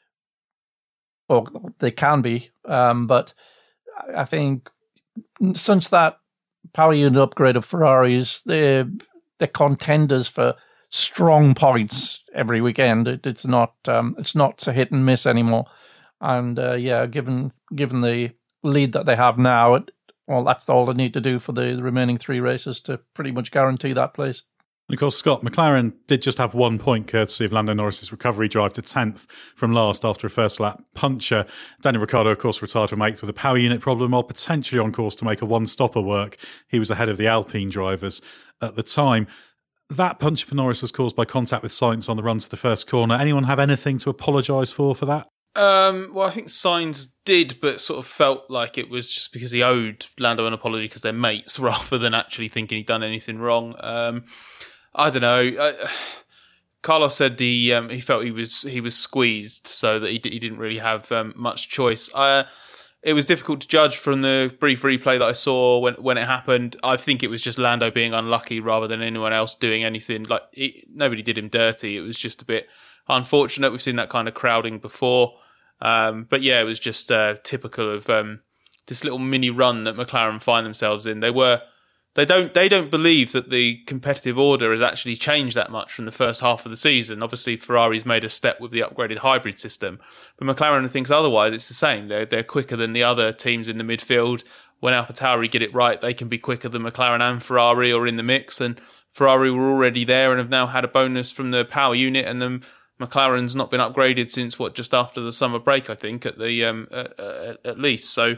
Or they can be, um, but I think since that power unit upgrade of Ferraris, they're, they're contenders for strong points every weekend. It, it's not um, it's not a hit and miss anymore. And uh, yeah, given given the lead that they have now, it, well, that's all they need to do for the, the remaining three races to pretty much guarantee that place. And of course, Scott, McLaren did just have one point courtesy of Lando Norris's recovery drive to tenth from last after a first lap puncture. Daniel Ricciardo, of course, retired from eighth with a power unit problem while potentially on course to make a one-stopper work. He was ahead of the Alpine drivers at the time. That puncture for Norris was caused by contact with Sainz on the run to the first corner. Anyone have anything to apologise for for that? Um, well, I think Sainz did, but sort of felt like it was just because he owed Lando an apology because they're mates rather than actually thinking he'd done anything wrong. Um, I don't know. Uh, Carlos said he um, he felt he was he was squeezed, so that he, he didn't really have um, much choice. Uh, it was difficult to judge from the brief replay that I saw when when it happened. I think it was just Lando being unlucky rather than anyone else doing anything. Like it, nobody did him dirty. It was just a bit unfortunate. We've seen that kind of crowding before. Um, but yeah, it was just uh, typical of um, this little mini run that McLaren find themselves in. They were, they don't, they don't believe that the competitive order has actually changed that much from the first half of the season. Obviously, Ferrari's made a step with the upgraded hybrid system, but McLaren thinks otherwise. It's the same. They're they're quicker than the other teams in the midfield. When AlphaTauri get it right, they can be quicker than McLaren and Ferrari or in the mix. And Ferrari were already there and have now had a bonus from the power unit, and then McLaren's not been upgraded since what just after the summer break, I think, at the um, at, at least. So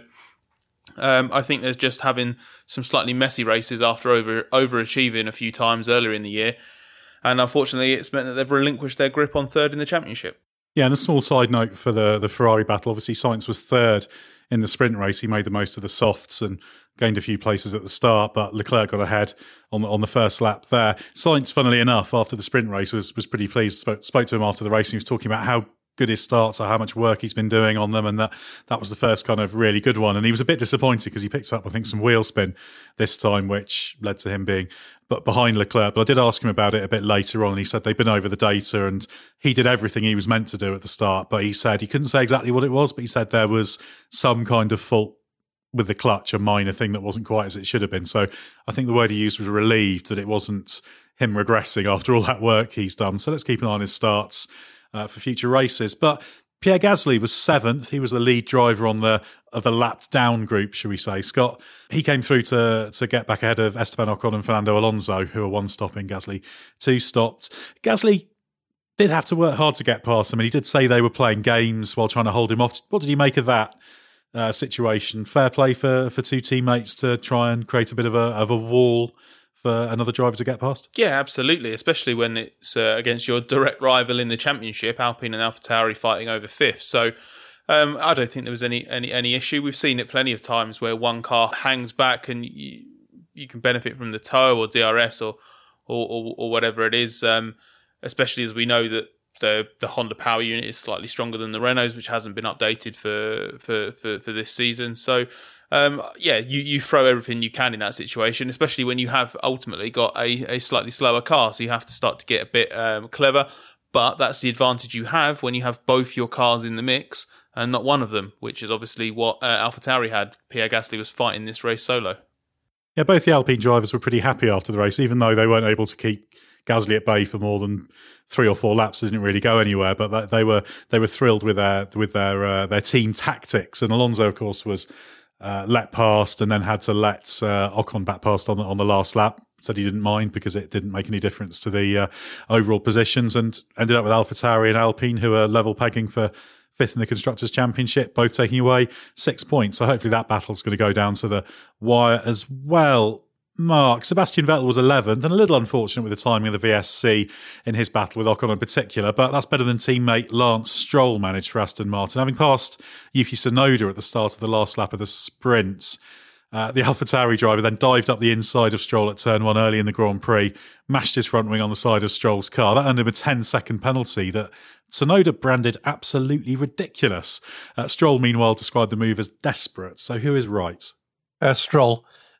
um, I think there's just having some slightly messy races after over overachieving a few times earlier in the year, and unfortunately, it's meant that they've relinquished their grip on third in the championship. Yeah, and a small side note for the the Ferrari battle. Obviously, Sainz was third in the sprint race. He made the most of the softs and gained a few places at the start, but Leclerc got ahead on the, on the first lap there. Sainz, funnily enough, after the sprint race, was was pretty pleased. Spoke, spoke to him after the race, and he was talking about how good his starts are, how much work he's been doing on them, and that that was the first kind of really good one. And he was a bit disappointed because he picked up, I think, some wheel spin this time, which led to him being but behind Leclerc. But I did ask him about it a bit later on, and he said they'd been over the data and he did everything he was meant to do at the start. But he said he couldn't say exactly what it was, but he said there was some kind of fault with the clutch, a minor thing that wasn't quite as it should have been. So I think the word he used was relieved that it wasn't him regressing after all that work he's done. So let's keep an eye on his starts uh, for future races. But Pierre Gasly was seventh. He was the lead driver on the of the lapped down group, shall we say. Scott, he came through to to get back ahead of Esteban Ocon and Fernando Alonso, who were one stopping, Gasly two stopped. Gasly did have to work hard to get past them, and he did say they were playing games while trying to hold him off. What did you make of that uh, situation? Fair play for, for two teammates to try and create a bit of a of a wall for another driver to get past? Yeah, absolutely, especially when it's uh, against your direct rival in the championship, Alpine and AlphaTauri fighting over fifth. So um, I don't think there was any, any any issue. We've seen it plenty of times where one car hangs back and you, you can benefit from the tow or D R S or or, or, or whatever it is, um, especially as we know that the the Honda power unit is slightly stronger than the Renault's, which hasn't been updated for for, for, for this season. So Um, yeah, you, you throw everything you can in that situation, especially when you have ultimately got a, a slightly slower car. So you have to start to get a bit um, clever. But that's the advantage you have when you have both your cars in the mix and not one of them, which is obviously what uh, AlphaTauri had. Pierre Gasly was fighting this race solo. Yeah, both the Alpine drivers were pretty happy after the race, even though they weren't able to keep Gasly at bay for more than three or four laps. They didn't really go anywhere, but they were they were thrilled with their with their uh, their team tactics. And Alonso, of course, was Uh, let past and then had to let uh, Ocon back past on the, on the last lap. Said he didn't mind because it didn't make any difference to the uh, overall positions, and ended up with AlphaTauri and Alpine, who are level pegging for fifth in the Constructors' Championship, both taking away six points. So hopefully that battle's going to go down to the wire as well. Mark, Sebastian Vettel was eleventh, and a little unfortunate with the timing of the V S C in his battle with Ocon in particular, but that's better than teammate Lance Stroll managed for Aston Martin. Having passed Yuki Tsunoda at the start of the last lap of the sprint, uh, the AlphaTauri driver then dived up the inside of Stroll at turn one early in the Grand Prix, mashed his front wing on the side of Stroll's car. That earned him a ten-second penalty that Tsunoda branded absolutely ridiculous. Uh, Stroll, meanwhile, described the move as desperate. So who is right? Uh, Stroll.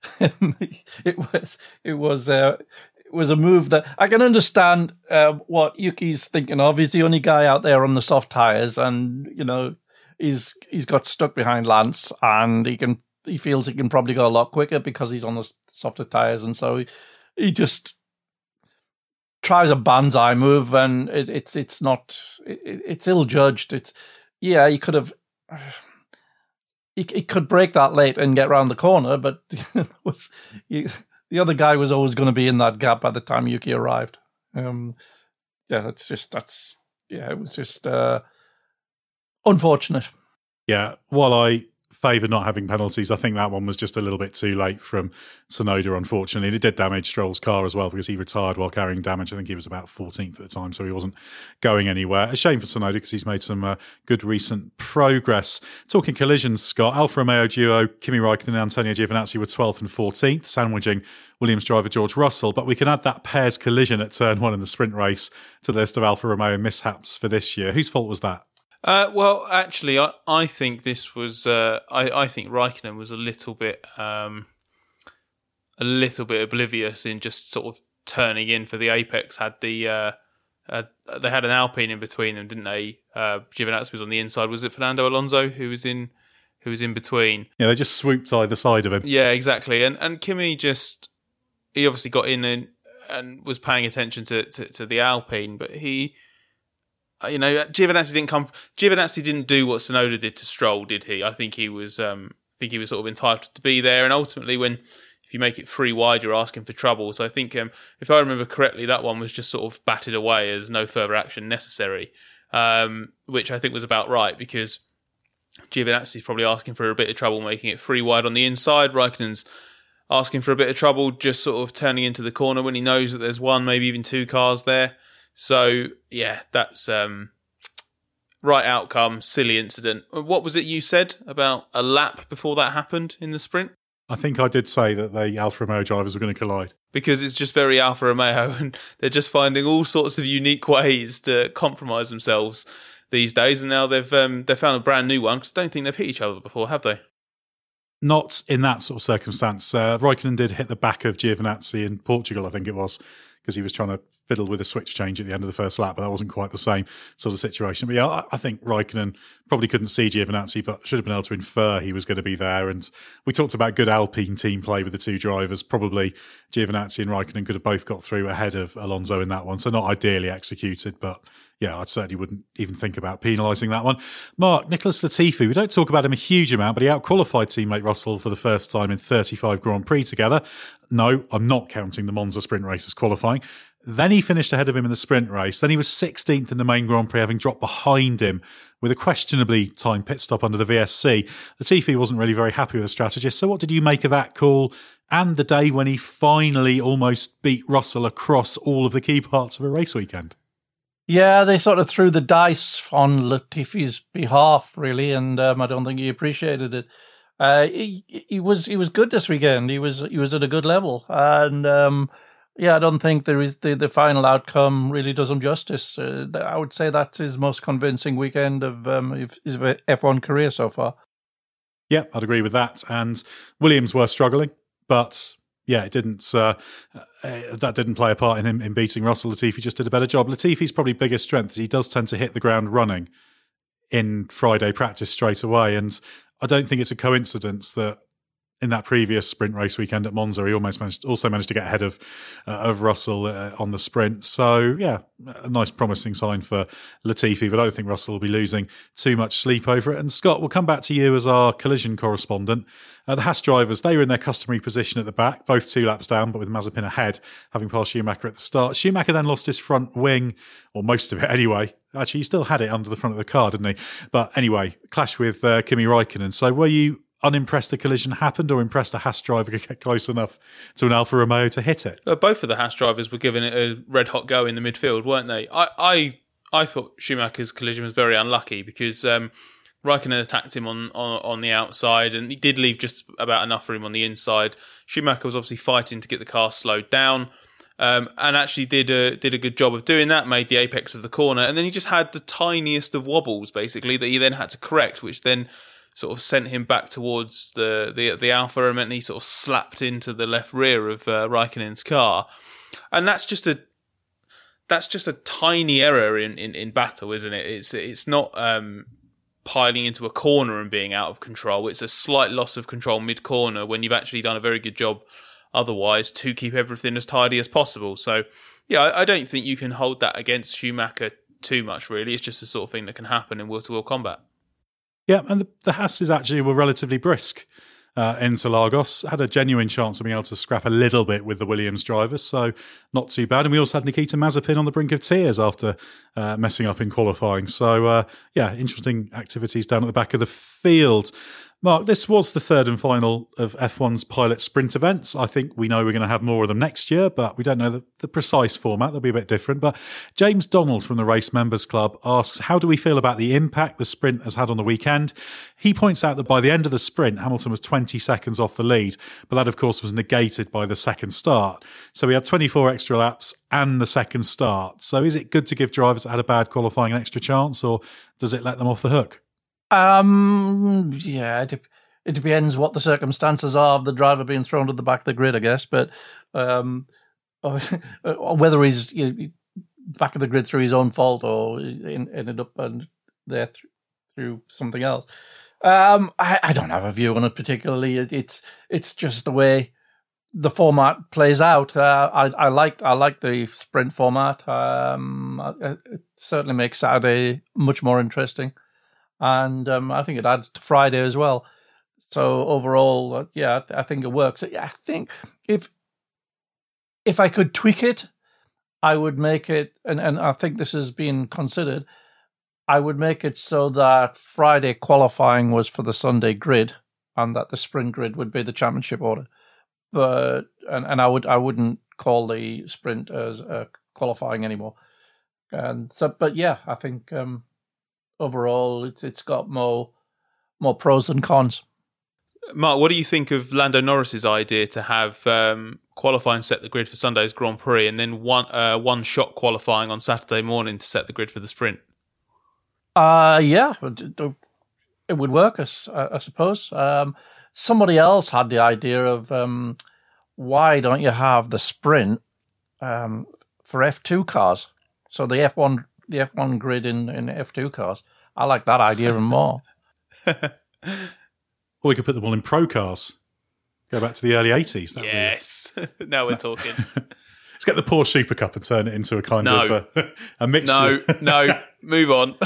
it was it was uh, it was a move that I can understand uh, what Yuki's thinking of. He's the only guy out there on the soft tires, and you know he's he's got stuck behind Lance, and he can he feels he can probably go a lot quicker because he's on the softer tires, and so he, he just tries a banzai move, and it, it's it's not it, it's ill judged. It's yeah, he could have. He, he could break that late and get round the corner, but was he, the other guy was always going to be in that gap by the time Yuki arrived. Um, yeah, that's just that's yeah, it was just uh, unfortunate. Yeah, while I favour not having penalties, I think that one was just a little bit too late from Tsunoda, unfortunately. And it did damage Stroll's car as well because he retired while carrying damage. I think he was about fourteenth at the time, so he wasn't going anywhere. A shame for Tsunoda because he's made some uh, good recent progress. Talking collisions, Scott, Alfa Romeo duo Kimi Raikkonen and Antonio Giovinazzi were twelfth and fourteenth, sandwiching Williams driver George Russell. But we can add that pair's collision at turn one in the sprint race to the list of Alfa Romeo mishaps for this year. Whose fault was that? Uh, well, actually, I, I think this was. Uh, I, I think Raikkonen was a little bit, um, a little bit oblivious in just sort of turning in for the apex. Had the uh, uh, they had an Alpine in between them, didn't they? Uh, Giovinazzi was on the inside. Was it Fernando Alonso who was in? Who was in between? Yeah, they just swooped either side of him. Yeah, exactly. And and Kimi just he obviously got in and and was paying attention to to, to the Alpine, but he. You know, Giovinazzi didn't come. Giovinazzi didn't do what Tsunoda did to Stroll, did he? I think he was. Um, I think he was sort of entitled to be there. And ultimately, when if you make it three wide, you're asking for trouble. So I think, um, if I remember correctly, that one was just sort of batted away as no further action necessary, um, which I think was about right because Giovinazzi's probably asking for a bit of trouble, making it three wide on the inside. Raikkonen's asking for a bit of trouble, just sort of turning into the corner when he knows that there's one, maybe even two cars there. So, yeah, that's um, right outcome, silly incident. What was it you said about a lap before that happened in the sprint? I think I did say that the Alfa Romeo drivers were going to collide. Because it's just very Alfa Romeo and they're just finding all sorts of unique ways to compromise themselves these days. And now they've um, they've found a brand new one because I don't think they've hit each other before, have they? Not in that sort of circumstance. Uh, Raikkonen did hit the back of Giovinazzi in Portugal, I think it was, because he was trying to fiddle with a switch change at the end of the first lap, but that wasn't quite the same sort of situation. But yeah, I, I think Raikkonen probably couldn't see Giovinazzi, but should have been able to infer he was going to be there. And we talked about good Alpine team play with the two drivers. Probably Giovinazzi and Raikkonen could have both got through ahead of Alonso in that one. So not ideally executed, but yeah, I certainly wouldn't even think about penalising that one. Mark, Nicholas Latifi, we don't talk about him a huge amount, but he outqualified teammate Russell for the first time in thirty-five Grand Prix together. No, I'm not counting the Monza sprint race as qualifying. Then he finished ahead of him in the sprint race. Then he was sixteenth in the main Grand Prix, having dropped behind him with a questionably timed pit stop under the V S C. Latifi wasn't really very happy with the strategist. So what did you make of that call and the day when he finally almost beat Russell across all of the key parts of a race weekend? Yeah, they sort of threw the dice on Latifi's behalf, really, and um, I don't think he appreciated it. Uh, he, he was he was good this weekend. He was he was at a good level, and um, yeah, I don't think there is the, the final outcome really does him justice. Uh, I would say that's his most convincing weekend of um, his F one career so far. Yeah, I'd agree with that. And Williams were struggling, but yeah, it didn't. Uh, uh, that didn't play a part in him in beating Russell. Latifi just did a better job. Latifi's probably biggest strength is he does tend to hit the ground running in Friday practice straight away, and I don't think it's a coincidence that in that previous sprint race weekend at Monza, he almost managed, also managed to get ahead of uh, of Russell uh, on the sprint. So, yeah, a nice promising sign for Latifi, but I don't think Russell will be losing too much sleep over it. And Scott, we'll come back to you as our collision correspondent. Uh, the Haas drivers, they were in their customary position at the back, both two laps down, but with Mazepin ahead, having passed Schumacher at the start. Schumacher then lost his front wing, or most of it anyway. Actually, he still had it under the front of the car, didn't he? But anyway, clash with uh, Kimi Raikkonen. So were you unimpressed the collision happened, or impressed the Haas driver could get close enough to an Alfa Romeo to hit it? Uh, both of the Haas drivers were giving it a red hot go in the midfield, weren't they? I I, I thought Schumacher's collision was very unlucky because um, Raikkonen attacked him on, on on the outside, and he did leave just about enough for him on the inside. Schumacher was obviously fighting to get the car slowed down, um, and actually did a did a good job of doing that. Made the apex of the corner, and then he just had the tiniest of wobbles, basically, that he then had to correct, which then sort of sent him back towards the, the the Alfa, and meant he sort of slapped into the left rear of uh, Raikkonen's car. And that's just a that's just a tiny error in, in, in battle, isn't it? It's it's not um, piling into a corner and being out of control. It's a slight loss of control mid-corner when you've actually done a very good job otherwise to keep everything as tidy as possible. So, yeah, I, I don't think you can hold that against Schumacher too much, really. It's just the sort of thing that can happen in wheel-to-wheel combat. Yeah, and the, the Haas's actually were relatively brisk uh, into Lagos. Had a genuine chance of being able to scrap a little bit with the Williams drivers, so not too bad. And we also had Nikita Mazepin on the brink of tears after uh, messing up in qualifying. So, uh, yeah, interesting activities down at the back of the field. Mark, this was the third and final of F one's pilot sprint events. I think we know we're going to have more of them next year, but we don't know the, the precise format. They'll be a bit different. But James Donald from the Race Members Club asks, how do we feel about the impact the sprint has had on the weekend? He points out that by the end of the sprint, Hamilton was twenty seconds off the lead, but that, of course, was negated by the second start. So we had twenty-four extra laps and the second start. So is it good to give drivers that had a bad qualifying an extra chance, or does it let them off the hook? Um, yeah, it, it depends what the circumstances are of the driver being thrown to the back of the grid, I guess. But um, whether he's you know, back of the grid through his own fault or in, ended up and there th- through something else, um, I, I don't have a view on it particularly. It, it's it's just the way the format plays out. Uh, I I like I like the sprint format. Um, it certainly makes Saturday much more interesting. And um, I think it adds to Friday as well. So overall, uh, yeah, I think it works. I think if if I could tweak it, I would make it, and, and I think this has been considered, I would make it so that Friday qualifying was for the Sunday grid, and that the sprint grid would be the championship order. But and, and I would I wouldn't call the sprint as uh, qualifying anymore. And so, but yeah, I think. Um, Overall, it's it's got more more pros than cons. Mark, what do you think of Lando Norris's idea to have um, qualifying set the grid for Sunday's Grand Prix and then one uh, one shot qualifying on Saturday morning to set the grid for the sprint? Uh yeah, it would work, I, I suppose. Um, somebody else had the idea of um, why don't you have the sprint um, for F two cars? So the F one. The F one grid in, in F two cars. I like that idea even more. Or we could put them all in pro cars. Go back to the early eighties. That yes. Be... now we're talking. Let's get the Porsche Super Cup and turn it into a kind no. of a, a mixture. No, no, move on.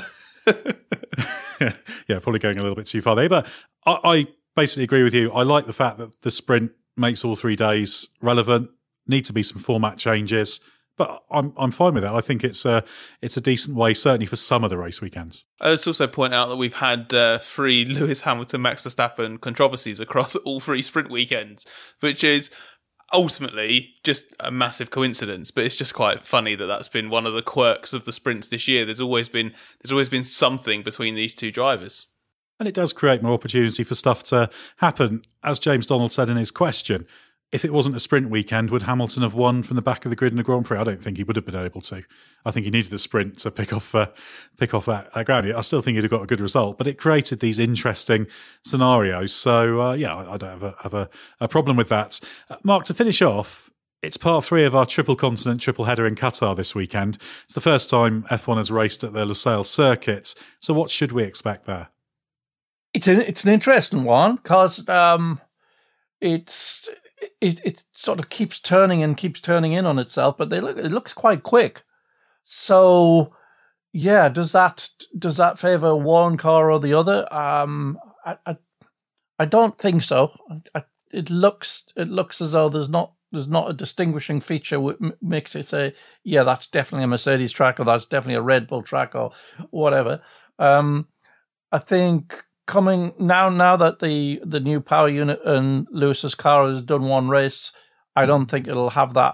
Yeah, probably going a little bit too far there. But I, I basically agree with you. I like the fact that the sprint makes all three days relevant. Need to be some format changes. But I'm I'm fine with that. I think it's a it's a decent way, certainly for some of the race weekends. Let's also point out that we've had uh, three Lewis Hamilton, Max Verstappen controversies across all three sprint weekends, which is ultimately just a massive coincidence. But it's just quite funny that that's been one of the quirks of the sprints this year. There's always been there's always been something between these two drivers, and it does create more opportunity for stuff to happen. As James Donald said in his question, if it wasn't a sprint weekend, would Hamilton have won from the back of the grid in the Grand Prix? I don't think he would have been able to. I think he needed the sprint to pick off uh, pick off that, that ground. I still think he'd have got a good result, but it created these interesting scenarios. So, uh, yeah, I, I don't have, a, have a, a problem with that. Uh, Mark, to finish off, it's part three of our triple continent, triple header in Qatar this weekend. It's the first time F one has raced at the Lusail circuit. So what should we expect there? It's an, it's an interesting one because um, it's... It it sort of keeps turning and keeps turning in on itself, but they look it looks quite quick. So, yeah, does that does that favour one car or the other? Um, I I, I don't think so. I, it looks it looks as though there's not there's not a distinguishing feature which makes it say, yeah, that's definitely a Mercedes track or that's definitely a Red Bull track or whatever. Um, I think. Coming now, now that the, the new power unit and Lewis's car has done one race, I don't think it'll have that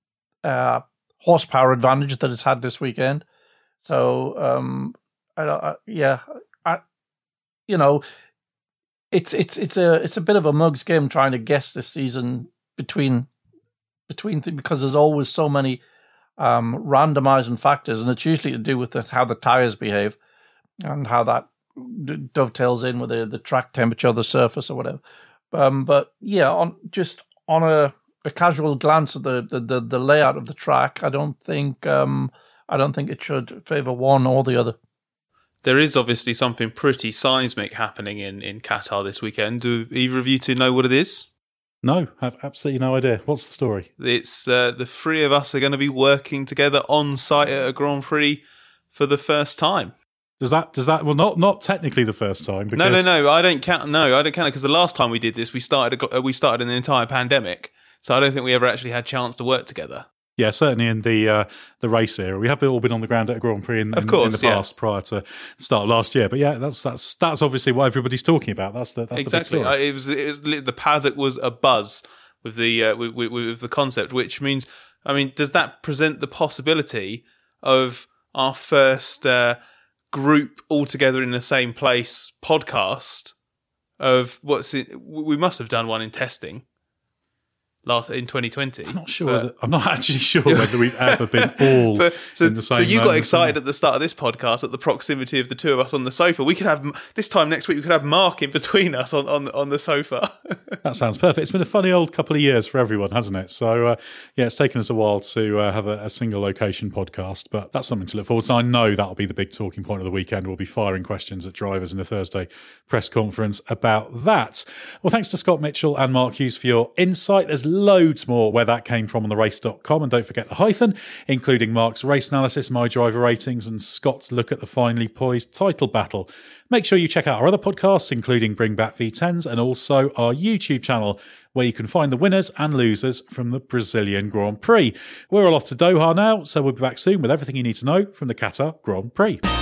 uh, horsepower advantage that it's had this weekend. So, um, I, I, yeah, I, you know, it's it's it's a it's a bit of a mug's game trying to guess this season between between th- because there's always so many um, randomizing factors, and it's usually to do with the, how the tires behave and how that dovetails in with the, the track temperature, the surface, or whatever. Um, but yeah, on just on a, a casual glance at the, the, the, the layout of the track, I don't think um, I don't think it should favour one or the other. There is obviously something pretty seismic happening in, in Qatar this weekend. Do either of you two know what it is? No, I have absolutely no idea. What's the story? It's uh, the three of us are going to be working together on site at a Grand Prix for the first time. Does that, does that, well, not not technically the first time. Because... No, no, no, I don't count, no, I don't count it because the last time we did this, we started a, we started an entire pandemic. So I don't think we ever actually had a chance to work together. Yeah, certainly in the uh, the race era, we have all been on the ground at a Grand Prix in, Of in, course, in the yeah. past prior to the start of last year. But yeah, that's that's that's obviously what everybody's talking about. That's the that's exactly. the big Uh, story. it was it was li- the paddock was a buzz with the uh, with, with, with the concept, which means, I mean, does that present the possibility of our first uh, group all together in the same place podcast? Of what's it? We must have done one in testing. Last in twenty twenty, I'm not sure. Whether, I'm not actually sure whether we've ever been all but, so, in the same. So you got moment. excited at the start of this podcast at the proximity of the two of us on the sofa. We could have this time next week. We could have Mark in between us on on, on the sofa. That sounds perfect. It's been a funny old couple of years for everyone, hasn't it? So uh, yeah, it's taken us a while to uh, have a, a single location podcast, but that's something to look forward to. I know that'll be the big talking point of the weekend. We'll be firing questions at drivers in the Thursday press conference about that. Well, thanks to Scott Mitchell and Mark Hughes for your insight. There's loads more where that came from on the race dot com, and don't forget the hyphen, including Mark's race analysis, my driver ratings, and Scott's look at the finely poised title battle. Make sure you check out our other podcasts, including Bring Back V tens, and also our YouTube channel, where you can find the winners and losers from the Brazilian Grand Prix. We're all off to Doha now, so we'll be back soon with everything you need to know from the Qatar Grand Prix.